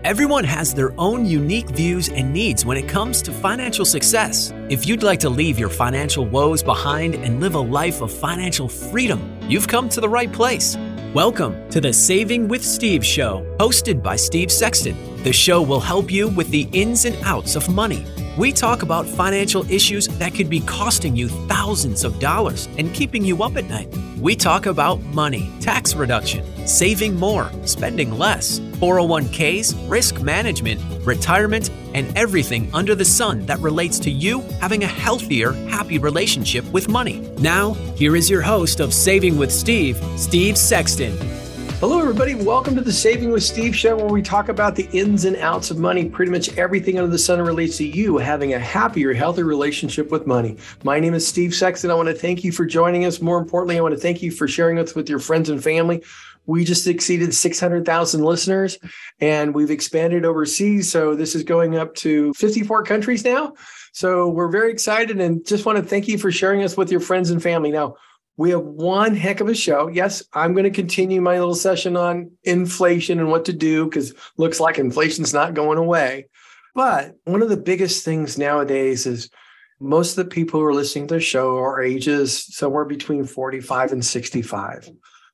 Everyone has their own unique views and needs when it comes to financial success. If you'd like to leave your financial woes behind and live a life of financial freedom, you've come to the right place. Welcome to the Saving with Steve show, hosted by Steve Sexton. The show will help you with the ins and outs of money. We talk about financial issues that could be costing you thousands of dollars and keeping you up at night. We talk about money, tax reduction, saving more, spending less, 401ks, risk management, retirement, and everything under the sun that relates to you having a healthier, happy relationship with money. Now, here is your host of Saving with Steve, Steve Sexton. Hello, everybody. Welcome to the Saving with Steve show, where we talk about the ins and outs of money, pretty much everything under the sun relates to you having a happier, healthy relationship with money. My name is Steve Sexton. I want to thank you for joining us. More importantly, I want to thank you for sharing us with your friends and family. We just exceeded 600,000 listeners, and we've expanded overseas. So this is going up to 54 countries now. So we're very excited and just want to thank you for sharing us with your friends and family. Now, we have one heck of a show. Yes, I'm going to continue my little session on inflation and what to do, because looks like inflation's not going away. But one of the biggest things nowadays is most of the people who are listening to the show are ages somewhere between 45 and 65.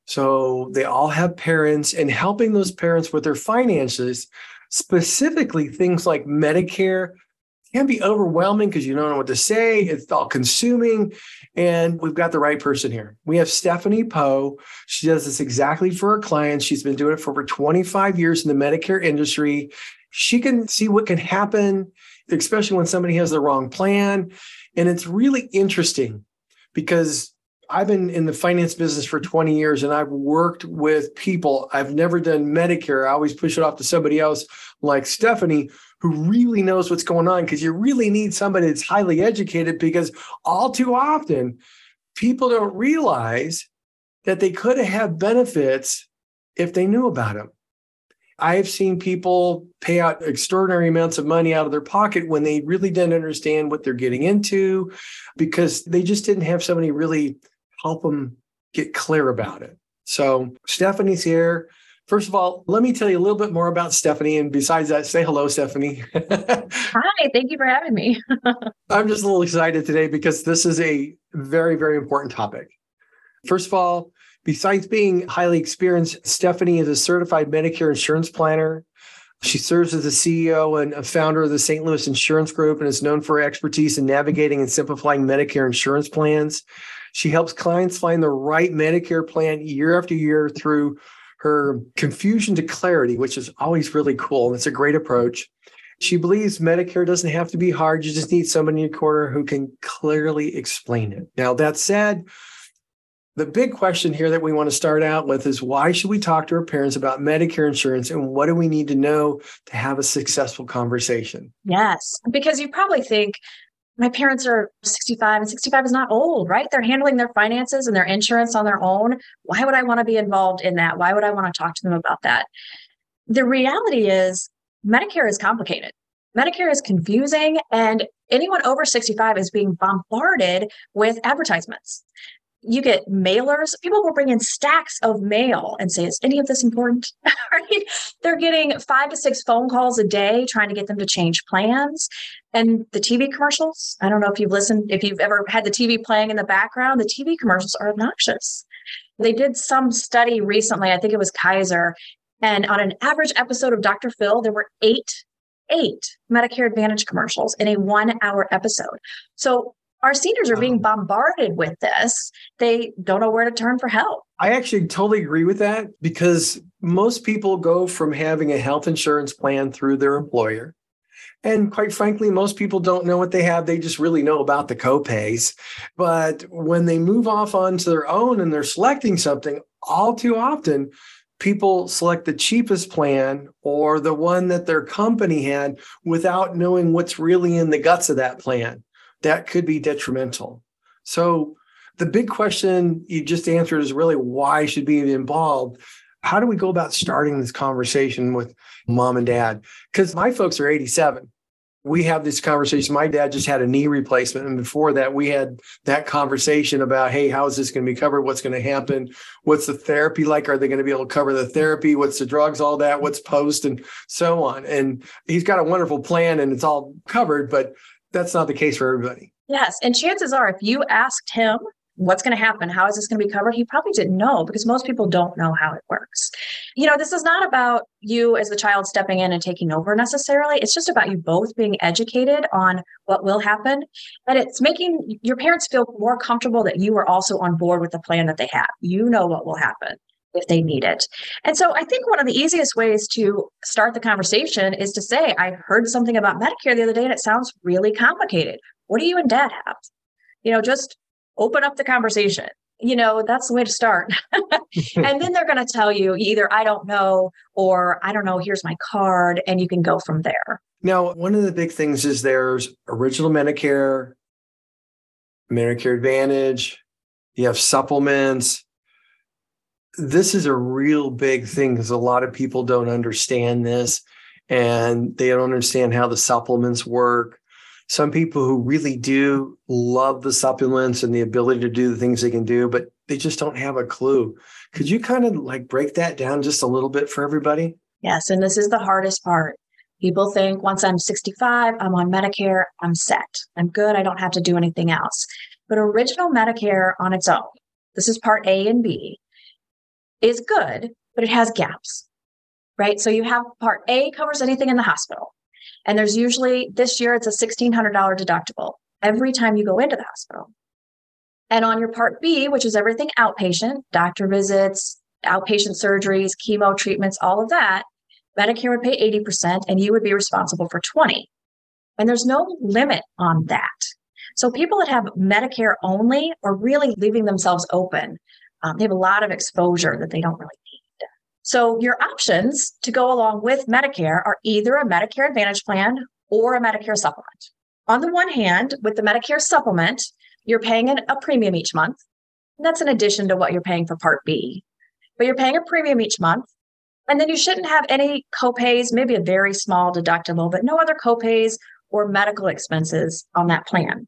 So they all have parents, and helping those parents with their finances, specifically things like Medicare, can be overwhelming because you don't know what to say. It's all consuming. And we've got the right person here. We have Stephanie Poe. She does this exactly for her clients. She's been doing it for over 25 years in the Medicare industry. She can see what can happen, especially when somebody has the wrong plan. And it's really interesting because I've been in the finance business for 20 years and I've worked with people. I've never done Medicare. I always push it off to somebody else like Stephanie, who really knows what's going on, because you really need somebody that's highly educated, because all too often people don't realize that they could have had benefits if they knew about them. I've seen people pay out extraordinary amounts of money out of their pocket when they really didn't understand what they're getting into, because they just didn't have somebody really help them get clear about it. So Stephanie's here. First of all, let me tell you a little bit more about Stephanie. And besides that, say hello, Stephanie. Hi, thank you for having me. I'm just a little excited today because this is a very, very important topic. First of all, besides being highly experienced, Stephanie is a certified Medicare insurance planner. She serves as the CEO and a founder of the St. Louis Insurance Group and is known for her expertise in navigating and simplifying Medicare insurance plans. She helps clients find the right Medicare plan year after year through her confusion to clarity, which is always really cool. And it's a great approach. She believes Medicare doesn't have to be hard. You just need somebody in your corner who can clearly explain it. Now, that said, the big question here that we want to start out with is, why should we talk to our parents about Medicare insurance, and what do we need to know to have a successful conversation? Yes, because you probably think, my parents are 65, and 65 is not old, right? They're handling their finances and their insurance on their own. Why would I want to be involved in that? Why would I want to talk to them about that? The reality is Medicare is complicated. Medicare is confusing, and anyone over 65 is being bombarded with advertisements. You get mailers. People will bring in stacks of mail and say, is any of this important? Right? They're getting 5 to 6 phone calls a day trying to get them to change plans. And the TV commercials, I don't know if you've ever had the TV playing in the background, the TV commercials are obnoxious. They did some study recently, I think it was Kaiser, and on an average episode of Dr. Phil, there were eight Medicare Advantage commercials in a 1-hour episode. So our seniors are being bombarded with this. They don't know where to turn for help. I actually totally agree with that, because most people go from having a health insurance plan through their employer. And quite frankly, most people don't know what they have. They just really know about the copays. But when they move off onto their own and they're selecting something, all too often, people select the cheapest plan or the one that their company had without knowing what's really in the guts of that plan. That could be detrimental. So the big question you just answered is really, why should we be involved? How do we go about starting this conversation with mom and dad? Because my folks are 87. We have this conversation. My dad just had a knee replacement. And before that, we had that conversation about, hey, how is this going to be covered? What's going to happen? What's the therapy like? Are they going to be able to cover the therapy? What's the drugs, all that? What's post and so on? And he's got a wonderful plan and it's all covered, but that's not the case for everybody. Yes. And chances are, if you asked him, what's going to happen? How is this going to be covered? He probably didn't know, because most people don't know how it works. This is not about you as the child stepping in and taking over necessarily. It's just about you both being educated on what will happen. And it's making your parents feel more comfortable that you are also on board with the plan that they have. You know what will happen if they need it. And so I think one of the easiest ways to start the conversation is to say, I heard something about Medicare the other day and it sounds really complicated. What do you and dad have? Just open up the conversation. That's the way to start. And then they're going to tell you either, I don't know, or I don't know, here's my card, and you can go from there. Now, one of the big things is there's original Medicare, Medicare Advantage, you have supplements. This is a real big thing because a lot of people don't understand this, and they don't understand how the supplements work. Some people who really do love the supplements and the ability to do the things they can do, but they just don't have a clue. Could you kind of break that down just a little bit for everybody? Yes. And this is the hardest part. People think once I'm 65, I'm on Medicare, I'm set. I'm good. I don't have to do anything else. But original Medicare on its own, this is part A and B, is good, but it has gaps, right? So you have part A covers anything in the hospital. And there's usually, this year, it's a $1,600 deductible every time you go into the hospital. And on your part B, which is everything outpatient, doctor visits, outpatient surgeries, chemo treatments, all of that, Medicare would pay 80% and you would be responsible for 20%. And there's no limit on that. So people that have Medicare only are really leaving themselves open. They have a lot of exposure that they don't really need. So your options to go along with Medicare are either a Medicare Advantage plan or a Medicare supplement. On the one hand, with the Medicare supplement, you're paying a premium each month. And that's in addition to what you're paying for Part B. But you're paying a premium each month. And then you shouldn't have any copays, maybe a very small deductible, but no other copays or medical expenses on that plan.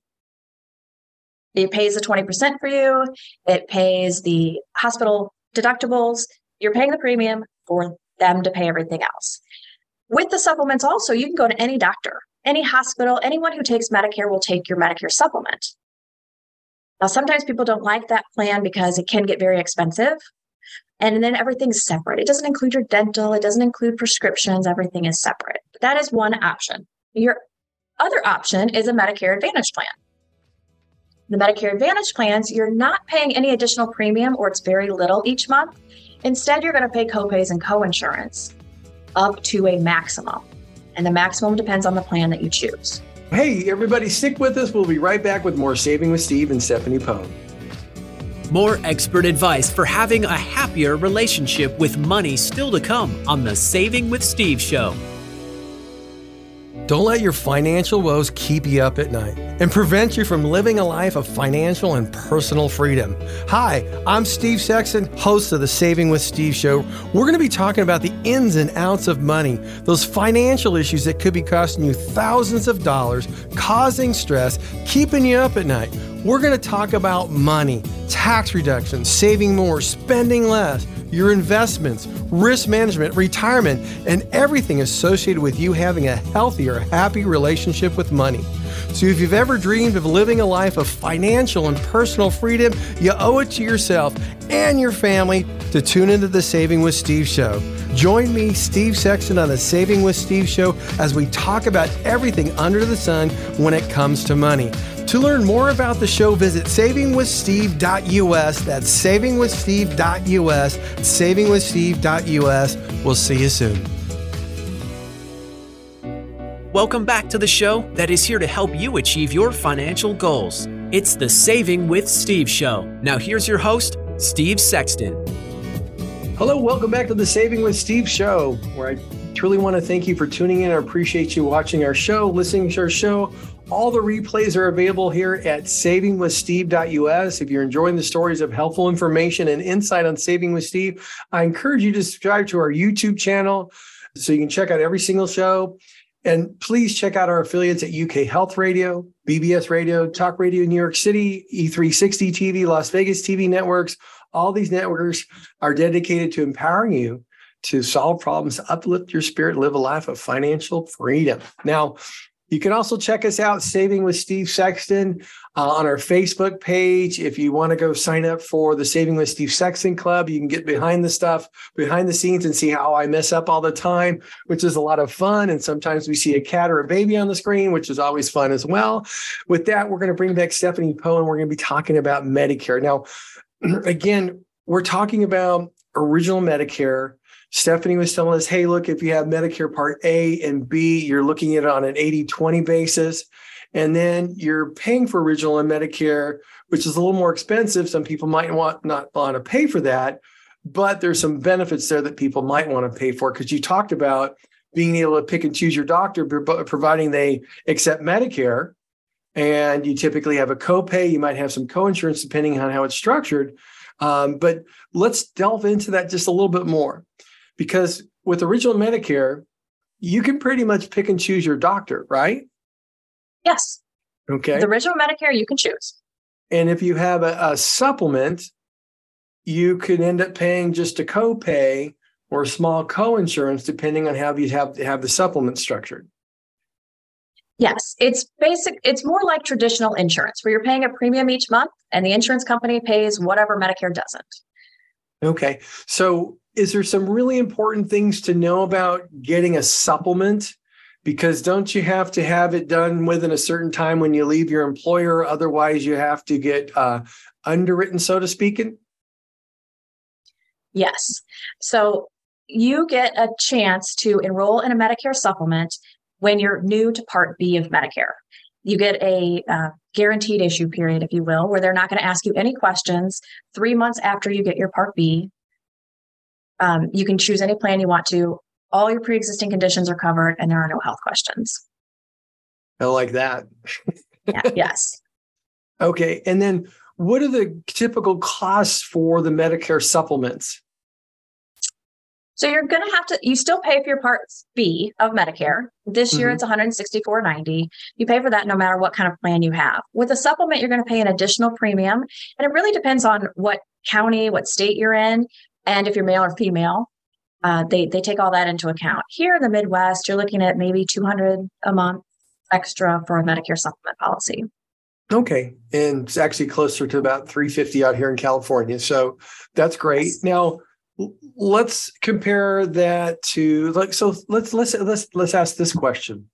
It pays the 20% for you. It pays the hospital deductibles. You're paying the premium for them to pay everything else. With the supplements also, you can go to any doctor, any hospital, anyone who takes Medicare will take your Medicare supplement. Now, sometimes people don't like that plan because it can get very expensive. And then everything's separate. It doesn't include your dental. It doesn't include prescriptions. Everything is separate. But that is one option. Your other option is a Medicare Advantage plan. The Medicare Advantage plans, you're not paying any additional premium, or it's very little each month. Instead, you're going to pay copays and coinsurance up to a maximum. And the maximum depends on the plan that you choose. Hey, everybody, stick with us. We'll be right back with more Saving with Steve and Stephanie Pohn. More expert advice for having a happier relationship with money still to come on the Saving with Steve show. Don't let your financial woes keep you up at night and prevent you from living a life of financial and personal freedom. Hi, I'm Steve Sexton, host of the Saving with Steve show. We're going to be talking about the ins and outs of money, those financial issues that could be costing you thousands of dollars, causing stress, keeping you up at night. We're going to talk about money, tax reductions, saving more, spending less, your investments, risk management, retirement, and everything associated with you having a healthier, happy relationship with money. So if you've ever dreamed of living a life of financial and personal freedom, you owe it to yourself and your family to tune into the Saving with Steve show. Join me, Steve Sexton, on the Saving with Steve show as we talk about everything under the sun when it comes to money. To learn more about the show, visit savingwithsteve.us. That's savingwithsteve.us, savingwithsteve.us. We'll see you soon. Welcome back to the show that is here to help you achieve your financial goals. It's the Saving with Steve show. Now here's your host, Steve Sexton. Hello, welcome back to the Saving with Steve show, where I truly want to thank you for tuning in. I appreciate you watching our show, listening to our show. All the replays are available here at savingwithsteve.us. If you're enjoying the stories of helpful information and insight on Saving with Steve, I encourage you to subscribe to our YouTube channel so you can check out every single show. And please check out our affiliates at UK Health Radio, BBS Radio, Talk Radio New York City, E360 TV, Las Vegas TV networks. All these networks are dedicated to empowering you to solve problems, uplift your spirit, live a life of financial freedom. Now, you can also check us out, Saving with Steve Sexton, on our Facebook page. If you want to go sign up for the Saving with Steve Sexton Club, you can get behind the scenes, and see how I mess up all the time, which is a lot of fun. And sometimes we see a cat or a baby on the screen, which is always fun as well. With that, we're going to bring back Stephanie Poe, and we're going to be talking about Medicare. Now, again, we're talking about original Medicare. Stephanie was telling us, hey, look, if you have Medicare Part A and B, you're looking at it on an 80-20 basis. And then you're paying for original and Medicare, which is a little more expensive. Some people might not want to pay for that, but there's some benefits there that people might want to pay for, because you talked about being able to pick and choose your doctor, providing they accept Medicare. And you typically have a copay. You might have some coinsurance depending on how it's structured. But let's delve into that just a little bit more. Because with original Medicare, you can pretty much pick and choose your doctor, right? Yes. Okay. The original Medicare, you can choose. And if you have a supplement, you could end up paying just a copay or a small coinsurance, depending on how you have the supplement structured. Yes, it's basic. It's more like traditional insurance, where you're paying a premium each month and the insurance company pays whatever Medicare doesn't. Okay. So is there some really important things to know about getting a supplement? Because don't you have to have it done within a certain time when you leave your employer? Otherwise, you have to get underwritten, so to speak. Yes. So you get a chance to enroll in a Medicare supplement when you're new to Part B of Medicare. You get a guaranteed issue period, if you will, where they're not going to ask you any questions 3 months after you get your Part B. You can choose any plan you want to. All your pre-existing conditions are covered, and there are no health questions. I like that. Yes. Okay. And then what are the typical costs for the Medicare supplements? So you're going to you still pay for your Part B of Medicare. This year, it's $164.90. You pay for that no matter what kind of plan you have. With a supplement, you're going to pay an additional premium. And it really depends on what county, what state you're in, and if you're male or female. They take all that into account. Here in the Midwest, you're looking at maybe $200 a month extra for a Medicare supplement policy. Okay. And it's actually closer to about $350 out here in California. So that's great. Yes. Now, let's compare that to let's ask this question.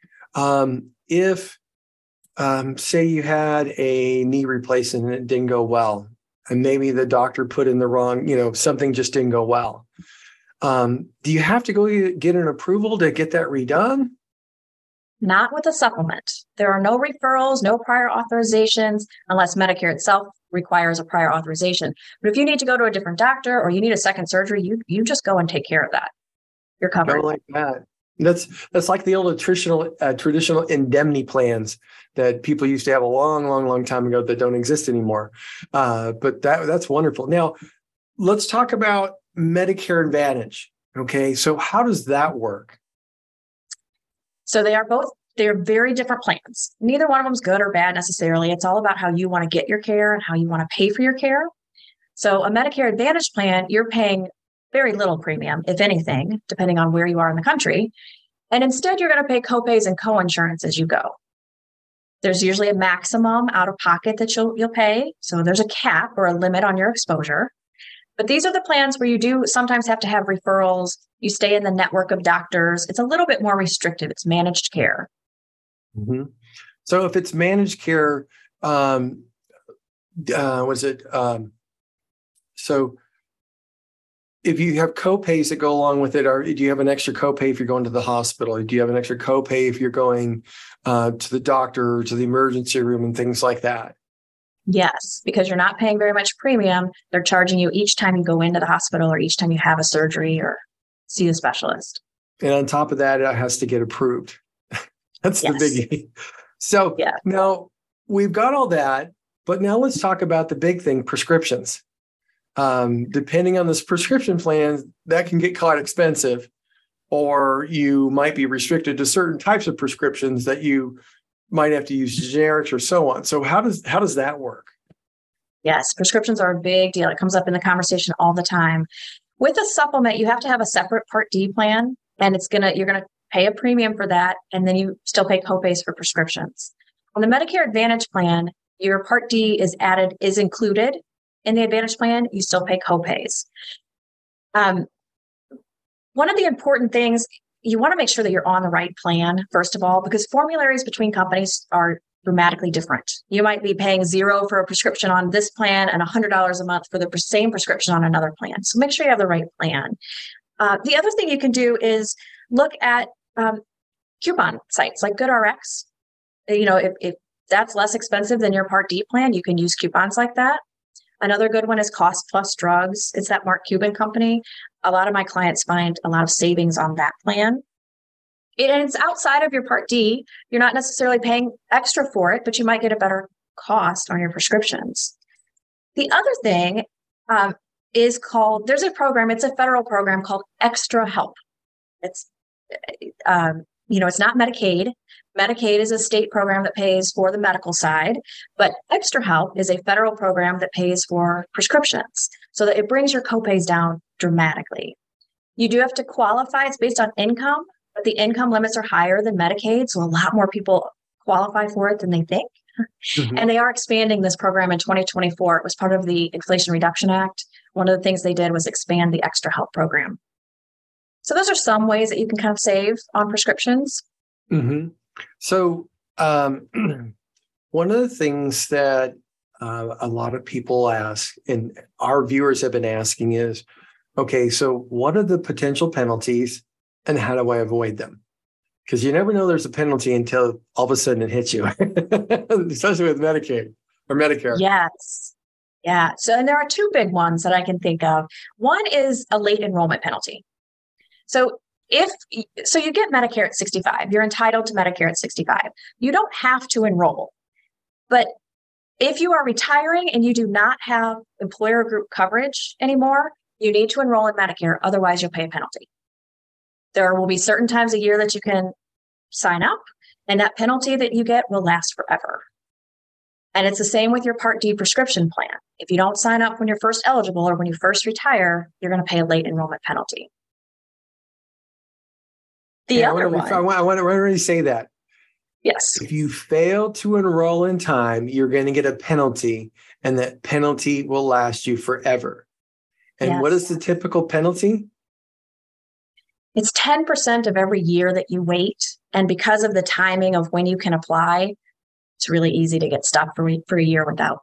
If say you had a knee replacement and it didn't go well, and maybe the doctor put in the wrong, something just didn't go well. Do you have to go get an approval to get that redone? Not with a supplement. There are no referrals, no prior authorizations, unless Medicare itself requires a prior authorization. But if you need to go to a different doctor or you need a second surgery, you just go and take care of that. You're covered. I like that. That's like the old traditional indemnity plans that people used to have a long time ago that don't exist anymore. But that's wonderful. Now, let's talk about Medicare Advantage. Okay, so how does that work? So they're very different plans. Neither one of them is good or bad necessarily. It's all about how you want to get your care and how you want to pay for your care. So a Medicare Advantage plan, you're paying very little premium, if anything, depending on where you are in the country. And instead, you're going to pay copays and coinsurance as you go. There's usually a maximum out of pocket that you'll pay. So there's a cap or a limit on your exposure. But these are the plans where you do sometimes have to have referrals. You stay in the network of doctors. It's a little bit more restrictive. It's managed care. Mm-hmm. So if it's managed care, so if you have copays that go along with it, or do you have an extra copay if you're going to the hospital? Do you have an extra copay if you're going to the doctor or to the emergency room and things like that? Yes, because you're not paying very much premium. They're charging you each time you go into the hospital or each time you have a surgery or see a specialist. And on top of that, it has to get approved. That's the biggie. So now we've got all that, but now let's talk about the big thing, prescriptions. Depending on this prescription plan, that can get quite expensive. or you might be restricted to certain types of prescriptions that you might have to use generics or so on. So how does that work? Yes, prescriptions are a big deal. It comes up in the conversation all the time. With a supplement, you have to have a separate Part D plan, and you're gonna pay a premium for that, and then you still pay copays for prescriptions. On the Medicare Advantage plan, your Part D is included in the Advantage plan. You still pay copays. One of the important things, you want to make sure that you're on the right plan, first of all, because formularies between companies are dramatically different. You might be paying $0 for a prescription on this plan and $100 a month for the same prescription on another plan. So make sure you have the right plan. The other thing you can do is look at coupon sites like GoodRx. If that's less expensive than your Part D plan, you can use coupons like that. Another good one is Cost Plus Drugs. It's that Mark Cuban company. A lot of my clients find a lot of savings on that plan. And it's outside of your Part D. You're not necessarily paying extra for it, but you might get a better cost on your prescriptions. The other thing there's a program, it's a federal program called Extra Help. It's not Medicaid. Medicaid is a state program that pays for the medical side, but Extra Help is a federal program that pays for prescriptions, so that it brings your copays down dramatically. You do have to qualify. It's based on income, but the income limits are higher than Medicaid, so a lot more people qualify for it than they think. Mm-hmm. And they are expanding this program in 2024. It was part of the Inflation Reduction Act. One of the things they did was expand the Extra Help program. So those are some ways that you can kind of save on prescriptions. Mm-hmm. So one of the things that a lot of people ask, and our viewers have been asking, is, okay, so what are the potential penalties and how do I avoid them? Because you never know there's a penalty until all of a sudden it hits you, especially with Medicaid or Medicare. Yes. Yeah. So, and there are two big ones that I can think of. One is a late enrollment penalty. So you get Medicare at 65, you're entitled to Medicare at 65. You don't have to enroll, but if you are retiring and you do not have employer group coverage anymore, you need to enroll in Medicare. Otherwise, you'll pay a penalty. There will be certain times a year that you can sign up, and that penalty that you get will last forever. And it's the same with your Part D prescription plan. If you don't sign up when you're first eligible or when you first retire, you're going to pay a late enrollment penalty. I want to already say that. Yes. If you fail to enroll in time, you're going to get a penalty, and that penalty will last you forever. And What is the typical penalty? It's 10% of every year that you wait. And because of the timing of when you can apply, it's really easy to get stuck for a year without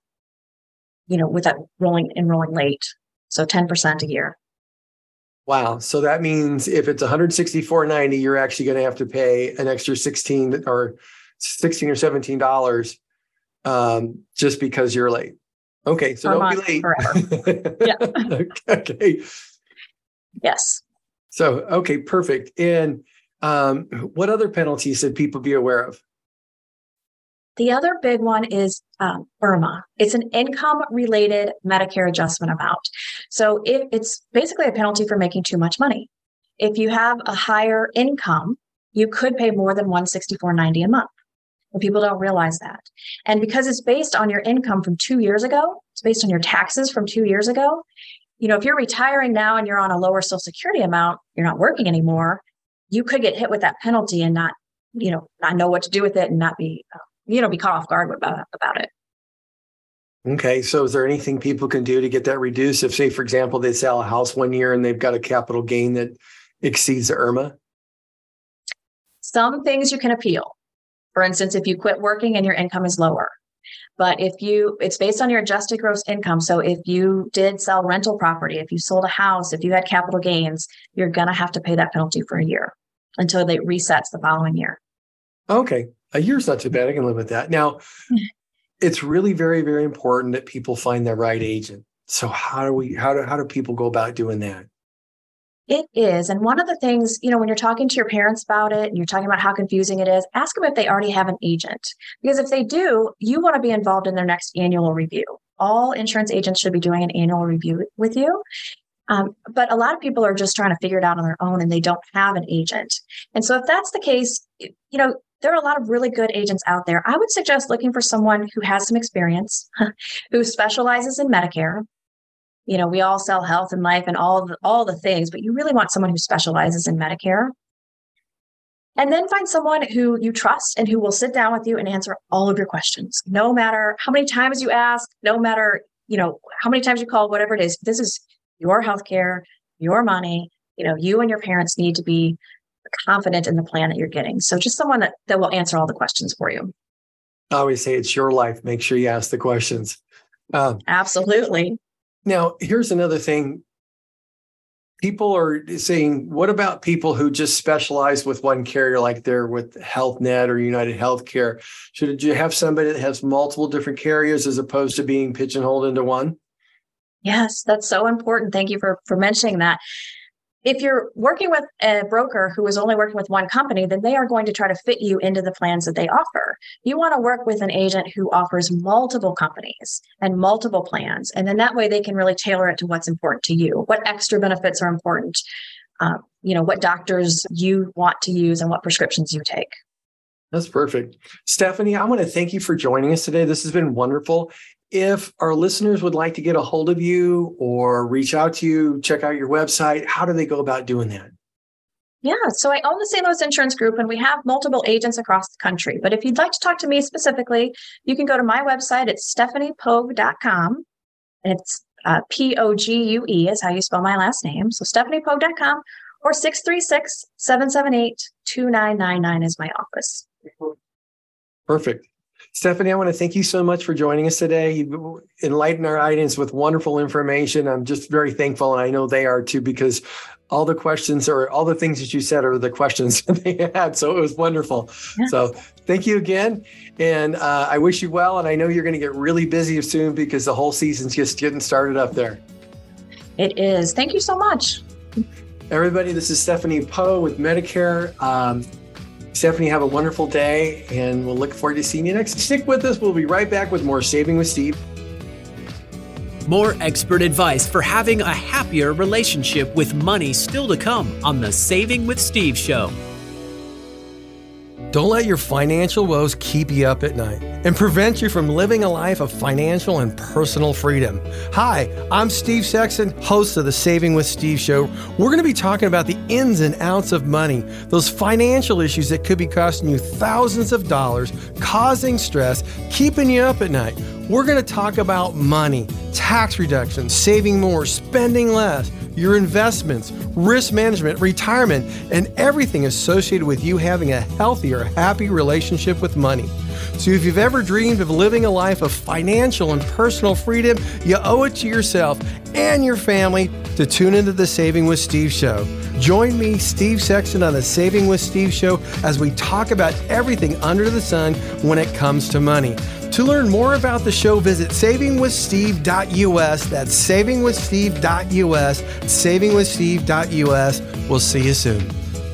enrolling late. So 10% a year. Wow. So that means if it's $164.90, you're actually going to have to pay an extra $16 or $17 just because you're late. Okay. So don't be late. Forever. Yeah. Okay. Yes. So, okay, perfect. And what other penalties should people be aware of? The other big one is IRMAA. It's an income-related Medicare adjustment amount. So it's basically a penalty for making too much money. If you have a higher income, you could pay more than $164.90 a month. And people don't realize that. And because it's based on your income from 2 years ago, it's based on your taxes from 2 years ago. If you're retiring now and you're on a lower Social Security amount, you're not working anymore, you could get hit with that penalty and not know what to do with it and not be caught off guard about it. Okay. So is there anything people can do to get that reduced? If, say, for example, they sell a house one year and they've got a capital gain that exceeds the IRMAA? Some things you can appeal. For instance, if you quit working and your income is lower. But it's based on your adjusted gross income. So if you did sell rental property, if you sold a house, if you had capital gains, you're going to have to pay that penalty for a year until it resets the following year. Okay. A year's not too bad. I can live with that. Now, it's really very, very important that people find the right agent. So how do people go about doing that? It is. And one of the things, when you're talking to your parents about it and you're talking about how confusing it is, ask them if they already have an agent. Because if they do, you want to be involved in their next annual review. All insurance agents should be doing an annual review with you. But a lot of people are just trying to figure it out on their own and they don't have an agent. And so if that's the case, there are a lot of really good agents out there. I would suggest looking for someone who has some experience, who specializes in Medicare. We all sell health and life and all the things, but you really want someone who specializes in Medicare. And then find someone who you trust and who will sit down with you and answer all of your questions, no matter how many times you ask, no matter, how many times you call, whatever it is. This is your healthcare, your money. You and your parents need to be confident in the plan that you're getting. So just someone that will answer all the questions for you. I always say it's your life. Make sure you ask the questions. Absolutely. Now, here's another thing. People are saying, what about people who just specialize with one carrier, like they're with Health Net or United Healthcare? Should you have somebody that has multiple different carriers as opposed to being pigeonholed into one? Yes, that's so important. Thank you for mentioning that. If you're working with a broker who is only working with one company, then they are going to try to fit you into the plans that they offer. You want to work with an agent who offers multiple companies and multiple plans. And then that way they can really tailor it to what's important to you, what extra benefits are important, what doctors you want to use and what prescriptions you take. That's perfect. Stephanie, I want to thank you for joining us today. This has been wonderful. If our listeners would like to get a hold of you or reach out to you, check out your website, how do they go about doing that? Yeah, so I own the St. Louis Insurance Group and we have multiple agents across the country. But if you'd like to talk to me specifically, you can go to my website. It's stephaniepogue.com. It's Pogue is how you spell my last name. So stephaniepogue.com or 636-778-2999 is my office. Perfect. Stephanie, I want to thank you so much for joining us today. You've enlightened our audience with wonderful information. I'm just very thankful, and I know they are too, because all the questions or all the things that you said are the questions that they had. So it was wonderful. Yeah. So thank you again. And I wish you well. And I know you're going to get really busy soon because the whole season's just getting started up there. It is. Thank you so much. Everybody, this is Stephanie Poe with Medicare. Stephanie, have a wonderful day, and we'll look forward to seeing you next. Stick with us. We'll be right back with more Saving with Steve. More expert advice for having a happier relationship with money still to come on the Saving with Steve show. Don't let your financial woes keep you up at night and prevent you from living a life of financial and personal freedom. Hi, I'm Steve Sexton, host of the Saving with Steve show. We're going to be talking about the ins and outs of money, those financial issues that could be costing you thousands of dollars, causing stress, keeping you up at night. We're going to talk about money, tax reduction, saving more, spending less, your investments, risk management, retirement, and everything associated with you having a healthier, happy relationship with money. So if you've ever dreamed of living a life of financial and personal freedom, you owe it to yourself and your family to tune into the Saving with Steve show. Join me, Steve Sexton, on the Saving with Steve show as we talk about everything under the sun when it comes to money. To learn more about the show, visit savingwithsteve.us. That's savingwithsteve.us, savingwithsteve.us. We'll see you soon.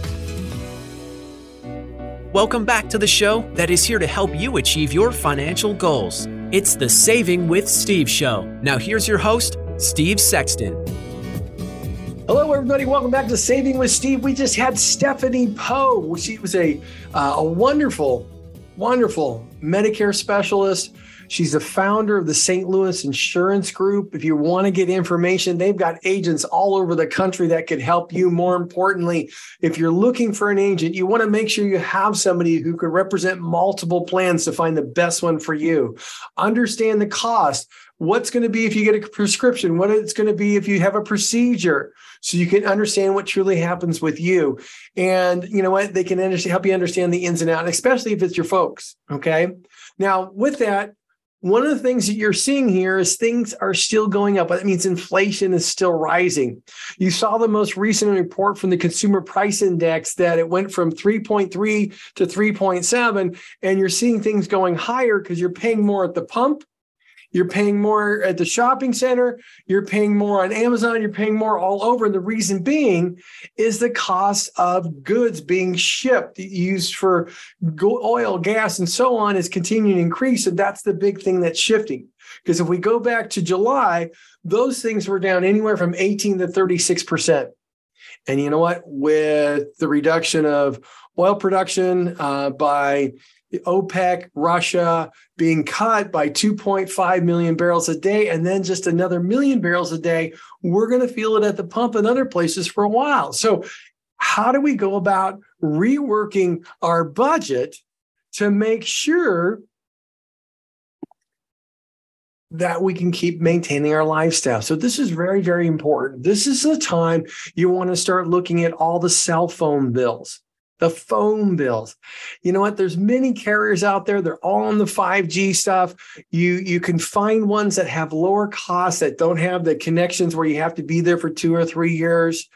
Welcome back to the show that is here to help you achieve your financial goals. It's the Saving with Steve show. Now here's your host, Steve Sexton. Hello, everybody. Welcome back to Saving with Steve. We just had Stephanie Poe. She was a wonderful Medicare specialist. She's the founder of the St. Louis Insurance Group. If you want to get information, they've got agents all over the country that could help you. More importantly, if you're looking for an agent, you want to make sure you have somebody who can represent multiple plans to find the best one for you. Understand the cost. What's going to be if you get a prescription, what it's going to be if you have a procedure, so you can understand what truly happens with you. And you know what? They can help you understand the ins and outs, especially if it's your folks. Okay. Now, with that, one of the things that you're seeing here is things are still going up. That means inflation is still rising. You saw the most recent report from the Consumer Price Index that it went from 3.3 to 3.7, and you're seeing things going higher because you're paying more at the pump. You're paying more at the shopping center. You're paying more on Amazon. You're paying more all over. And the reason being is the cost of goods being shipped, used for oil, gas, and so on is continuing to increase. And that's the big thing that's shifting. Because if we go back to July, those things were down anywhere from 18 to 36%. And you know what? With the reduction of oil production by OPEC, Russia being cut by 2.5 million barrels a day, and then just another million barrels a day, we're going to feel it at the pump and other places for a while. So how do we go about reworking our budget to make sure that we can keep maintaining our lifestyle? So this is very, very important. This is the time you want to start looking at all the cell phone bills, the phone bills. You know what? There's many carriers out there. They're all on the 5G stuff. You can find ones that have lower costs, that don't have the connections where you have to be there for 2 or 3 years.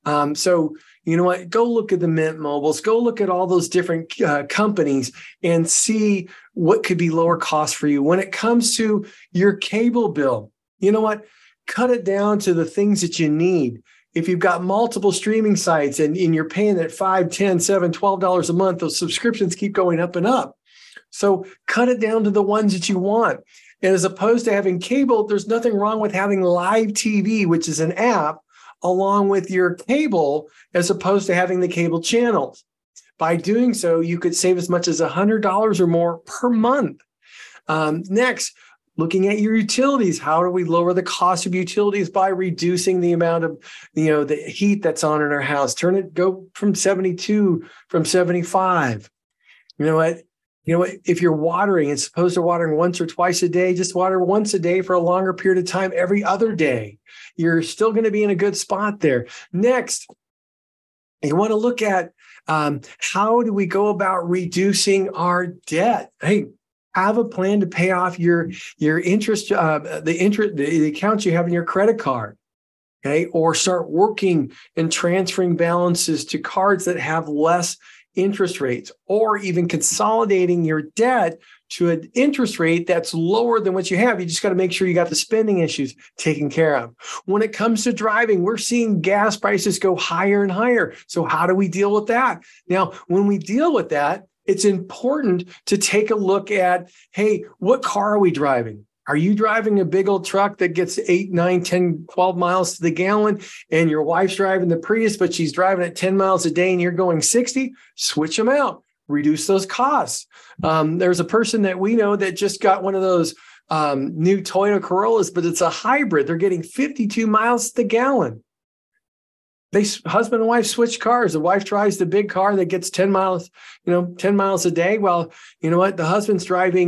So you know what? Go look at the Mint Mobiles. Go look at all those different companies and see what could be lower cost for you. When it comes to your cable bill, you know what? Cut it down to the things that you need. If you've got multiple streaming sites and you're paying at $5, $10, $7, $12 a month, those subscriptions keep going up and up. So cut it down to the ones that you want. And as opposed to having cable, there's nothing wrong with having live TV, which is an app, along with your cable, as opposed to having the cable channels. By doing so, you could save as much as $100 or more per month. Next, looking at your utilities. How do we lower the cost of utilities? By reducing the amount of, the heat that's on in our house. Go from 72, from 75. You know what? If you're watering, it's opposed to watering once or twice a day, just water once a day for a longer period of time every other day. You're still going to be in a good spot there. Next, you want to look at how do we go about reducing our debt? Hey, have a plan to pay off your interest, the accounts you have in your credit card. Okay, or start working and transferring balances to cards that have less interest rates, or even consolidating your debt to an interest rate that's lower than what you have. You just got to make sure you got the spending issues taken care of. When it comes to driving, we're seeing gas prices go higher and higher. So how do we deal with that? Now, when we deal with that, it's important to take a look at, hey, what car are we driving? Are you driving a big old truck that gets 8, 9, 10, 12 miles to the gallon, and your wife's driving the Prius, but she's driving at 10 miles a day and you're going 60? Switch them out. Reduce those costs. There's a person that we know that just got one of those new Toyota Corollas, but it's a hybrid. They're getting 52 miles to the gallon. Husband and wife switch cars. The wife drives the big car that gets 10 miles, 10 miles a day. Well, you know what? The husband's driving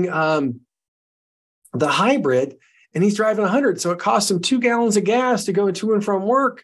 the hybrid, and he's driving 100. So it costs him 2 gallons of gas to go to and from work,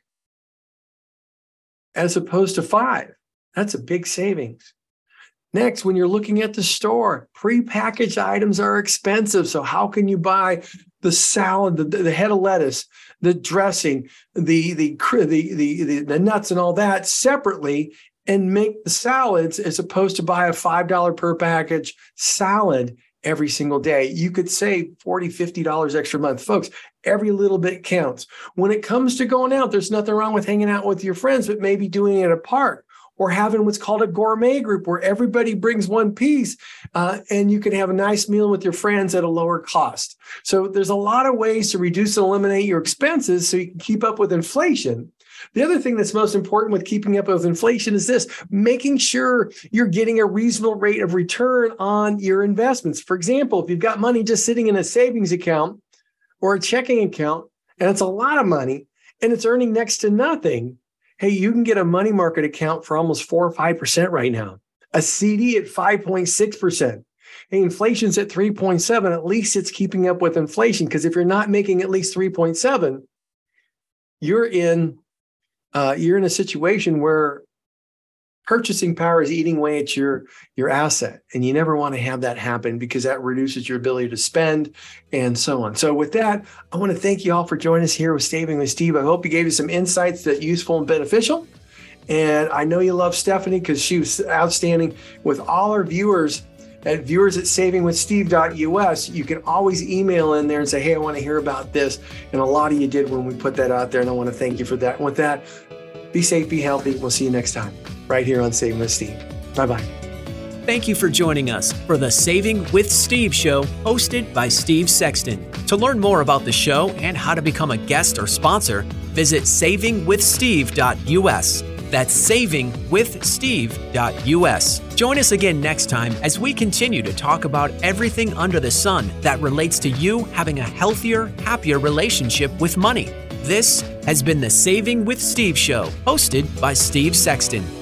as opposed to 5. That's a big savings. Next, when you're looking at the store, prepackaged items are expensive. So how can you buy the salad, the head of lettuce, the dressing, the nuts and all that separately, and make the salads, as opposed to buy a $5 per package salad every single day? You could save $40, $50 extra a month. Folks, every little bit counts. When it comes to going out, there's nothing wrong with hanging out with your friends, but maybe doing it at a park, or having what's called a gourmet group where everybody brings one piece and you can have a nice meal with your friends at a lower cost. So there's a lot of ways to reduce and eliminate your expenses so you can keep up with inflation. The other thing that's most important with keeping up with inflation is this: making sure you're getting a reasonable rate of return on your investments. For example, if you've got money just sitting in a savings account or a checking account, and it's a lot of money and it's earning next to nothing, hey, you can get a money market account for almost 4 or 5% right now. A CD at 5.6%. Hey, inflation's at 3.7. At least it's keeping up with inflation, because if you're not making at least 3.7, you're in a situation where purchasing power is eating away at your asset. And you never want to have that happen, because that reduces your ability to spend and so on. So with that, I want to thank you all for joining us here with Saving with Steve. I hope you gave you some insights that are useful and beneficial. And I know you love Stephanie, because she was outstanding with all our viewers. at viewers@savingwithsteve.us, you can always email in there and say, hey, I want to hear about this. And a lot of you did when we put that out there, and I want to thank you for that. And with that, be safe, be healthy. We'll see you next time right here on Saving with Steve. Bye-bye. Thank you for joining us for the Saving with Steve show, hosted by Steve Sexton. To learn more about the show and how to become a guest or sponsor, visit savingwithsteve.us. That's savingwithsteve.us. Join us again next time as we continue to talk about everything under the sun that relates to you having a healthier, happier relationship with money. This has been the Saving with Steve show, hosted by Steve Sexton.